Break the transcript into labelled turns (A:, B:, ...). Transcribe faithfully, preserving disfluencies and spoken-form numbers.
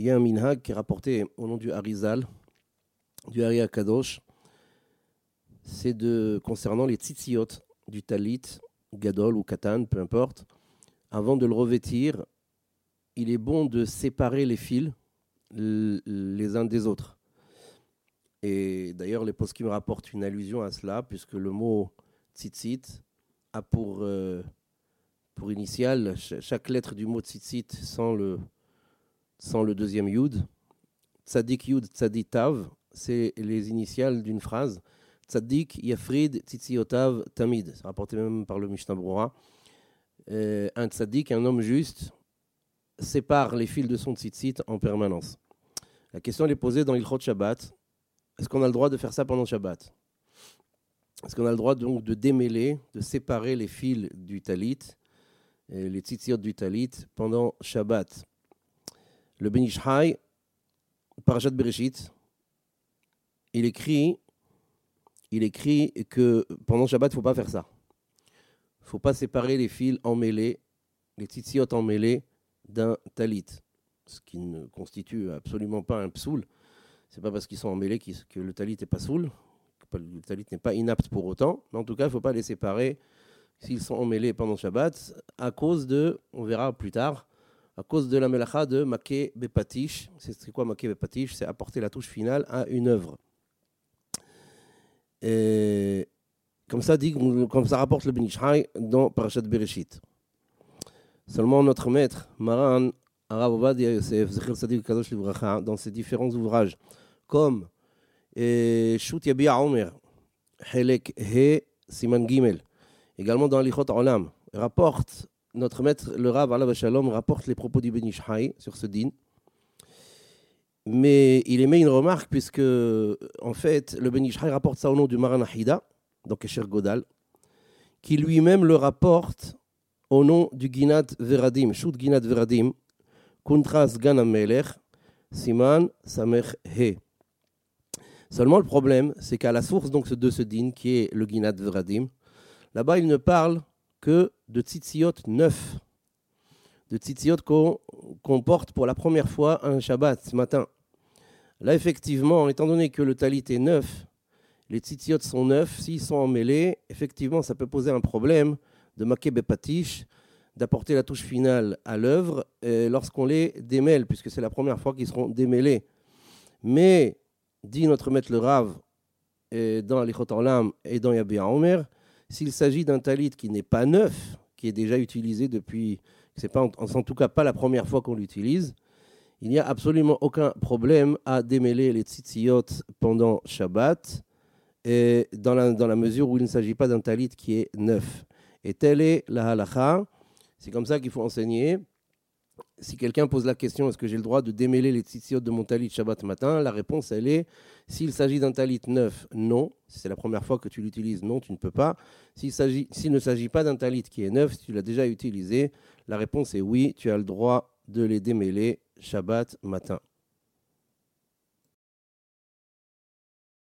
A: il y a un minhag qui est rapporté au nom du Harizal, du Hari Akadosh. C'est de, concernant les tzitziot du talit, gadol ou katan, peu importe. Avant de le revêtir, il est bon de séparer les fils les uns des autres. Et d'ailleurs, les poskim rapportent une allusion à cela, puisque le mot tzitzit a pour, euh, pour initiale chaque lettre du mot tzitzit sans le, sans le deuxième yud. Tzadik yud, tzadik tav, c'est les initiales d'une phrase. Tzadik yafrid tzitziotav tamid. C'est rapporté même par le Mishnah Brura. Euh, un tzadik, un homme juste, sépare les fils de son tzitzit en permanence. La question est posée dans l'Ilchot Shabbat. Est-ce qu'on a le droit de faire ça pendant Shabbat? Est-ce qu'on a le droit donc de démêler, de séparer les fils du talit, les tzitziot du talit pendant Shabbat? Le Ben Ish Chai, Parashat Bereshit, il écrit, il écrit que pendant Shabbat, il ne faut pas faire ça. Il ne faut pas séparer les fils emmêlés, les tzitziot emmêlés d'un talit, ce qui ne constitue absolument pas un psoul. Ce n'est pas parce qu'ils sont emmêlés que le talit n'est pas soul, que le talit n'est pas inapte pour autant, mais en tout cas, il ne faut pas les séparer s'ils sont emmêlés pendant Shabbat, à cause de, on verra plus tard, à cause de la melacha de maké bepatish. C'est quoi maké bepatish? C'est apporter la touche finale à une œuvre. Et comme ça, dit, comme ça rapporte le Ben Ish Chai dans Parashat Bereshit. Seulement notre maître, Maran Arav Ovadia Yosef, Zecher Tzadik Kadosh Livracha, dans ses différents ouvrages, comme Shut Yabia Omer, Helek He Siman Gimel, également dans Lichot Olam, rapporte, notre maître, le Rav Alav Shalom, rapporte les propos du Ben Ish Chai sur ce din. Mais il émet une remarque, puisque, en fait, le Ben Ish Chai rapporte ça au nom du Maran Ahida, donc Esher Godal, qui lui-même le rapporte au nom du Ginat Veradim, Shut Ginat Veradim, Kuntras Gan Melech, Siman Samech He. Seulement le problème, c'est qu'à la source donc, de ce din, qui est le Ginat Veradim, là-bas il ne parle que de tzitziot neuf, de tzitziot qu'on, qu'on porte pour la première fois un Shabbat ce matin. Là effectivement, étant donné que le talit est neuf, les tzitziot sont neufs, s'ils sont emmêlés, effectivement ça peut poser un problème de maké bepatish, d'apporter la touche finale à l'œuvre euh, lorsqu'on les démêle, puisque c'est la première fois qu'ils seront démêlés. Mais, dit notre maître le Rav, euh, dans Lichot Olam et dans Yabia Omer, s'il s'agit d'un talit qui n'est pas neuf, qui est déjà utilisé depuis, c'est pas en, en tout cas pas la première fois qu'on l'utilise, il n'y a absolument aucun problème à démêler les tzitziyot pendant Shabbat, et dans, la, dans la mesure où il ne s'agit pas d'un talit qui est neuf. Et telle est la halacha. C'est comme ça qu'il faut enseigner. Si quelqu'un pose la question, est-ce que j'ai le droit de démêler les tzitziot de mon talit Shabbat matin? La réponse, elle est, s'il s'agit d'un talit neuf, non. Si c'est la première fois que tu l'utilises, non, tu ne peux pas. S'il, s'agit, s'il ne s'agit pas d'un talit qui est neuf, si tu l'as déjà utilisé, la réponse est oui, tu as le droit de les démêler Shabbat matin.